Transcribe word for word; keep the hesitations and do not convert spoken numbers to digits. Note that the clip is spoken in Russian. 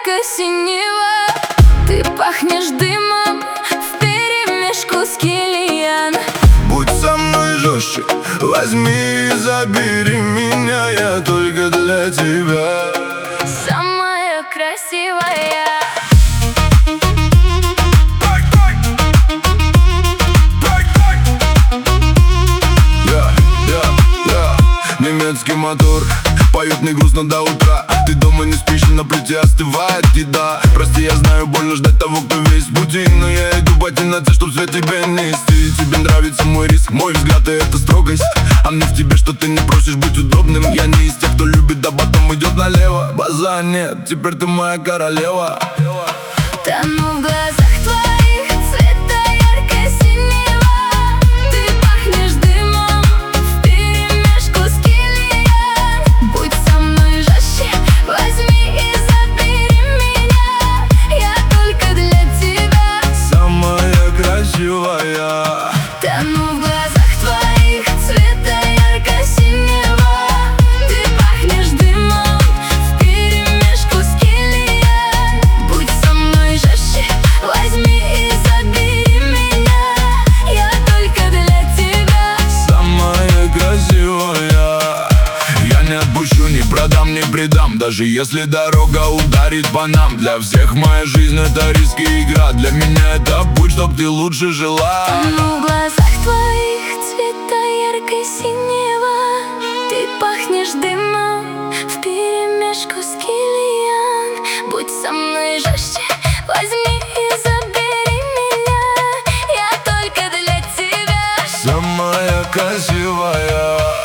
ярко-синего. Ты пахнешь дымом вперемешку с Килиан. Будь со мной жестче, возьми и забери меня, я только для тебя. Самая красивая. Немецкий мотор поет не грустно до утра. Ты дома не спишь, на плите остывает еда. Прости, я знаю, больно ждать того, кто весь в пути, но я иду по темноте, чтоб свет тебе нести. Тебе нравится мой риск, мой взгляд, и это строгость. А мне в тебе, что ты не просишь быть удобным. Я не из тех, кто любит, да потом идет налево. База нет, теперь ты моя королева. Тону в глазах твоих цвета ярко-синего. Ты пахнешь дымом вперемешку с Килиан. Будь со мной жестче, возьми и забери меня, я только для тебя. Самая красивая. Тону в глазах твоих цвета ярко-синего. Ты пахнешь дымом вперемешку с Килиан. Будь со мной жестче, возьми и забери меня, я только для тебя. Самая красивая. Я не отпущу, не продам, не предам, даже если дорога ударит по нам. Для всех моя жизнь это риск и игра. Для меня это путь, чтоб ты лучше жила. Тону в глазах твоих цвета ярко-синего. Ты пахнешь дымом вперемешку с Килиан. Будь со мной жестче, возьми и забери меня, я только для тебя. Самая красивая.